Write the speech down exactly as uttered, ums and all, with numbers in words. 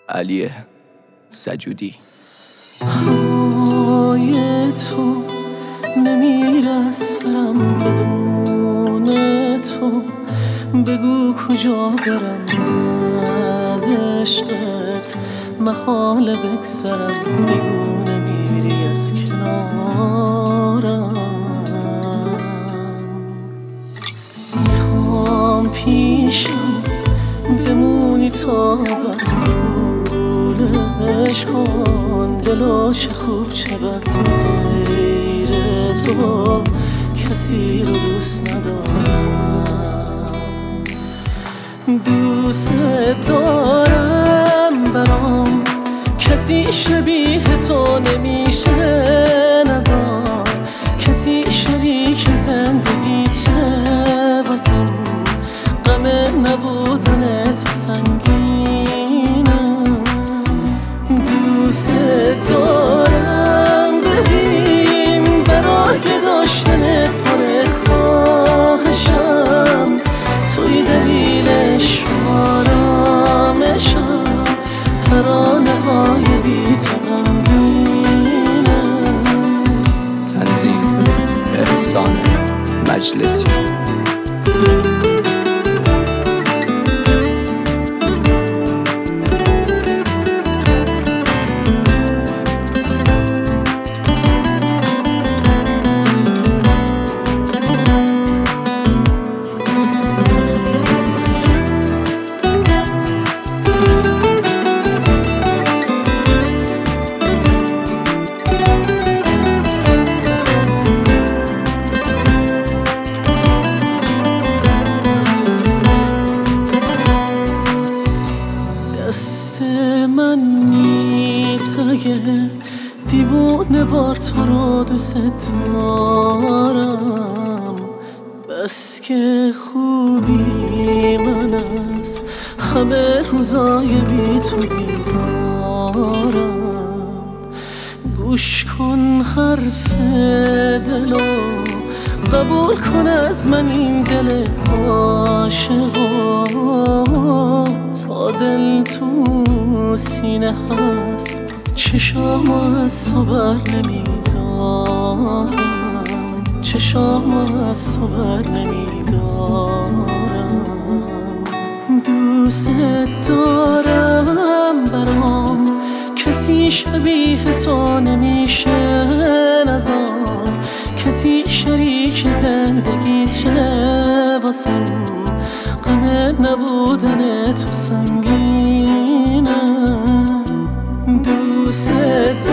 علی سجودی. هوای تو نمیره سرم بدون تو، بگو کجا برم از عشقت محال بگذرم، بگو نمیری از کنارم. میخوام پیشم بمونی تا بد، قبولش کن دلو چه خوب چه بد، غیر تو کسی رو دوست ندارم. دوست دارم برام کسی شبیه تو نمیشه نزار، کسی شریک زندگیت شه واسم، غم نبودن تو سنگینم. دوست دارم ببین برای داشتنت پر خواهشم، توی دلیلش آرامشم، ترانه های بی تو غمگینم. تنظیم احسان مجلسی. دست من نیست اگه دیوونه وار تو رو دوست دارم، بس که خوبی من از همه روزای بی تو بیزارم. گوش کن حرف دلو، قبول کن از من این دل عاشقا، تا دل تو سینه هست چشام از تو بر نمیدارم، چشام از تو بر نمیدارم. دوست دارم برام کسی شبیه تو نمیشه نزار، کسی شریک زندگیت شه واسم، غم نبودن تو سنگینم. دوست